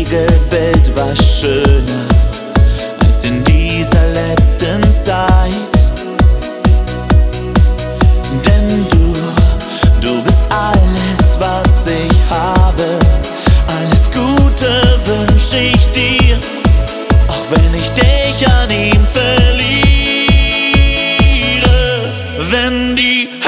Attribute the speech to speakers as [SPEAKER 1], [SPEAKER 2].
[SPEAKER 1] Spiegelbild war schöner als in dieser letzten Zeit. Denn du bist alles, was ich habe. Alles Gute wünsch ich dir, auch wenn ich dich an ihm verliere. Wenn die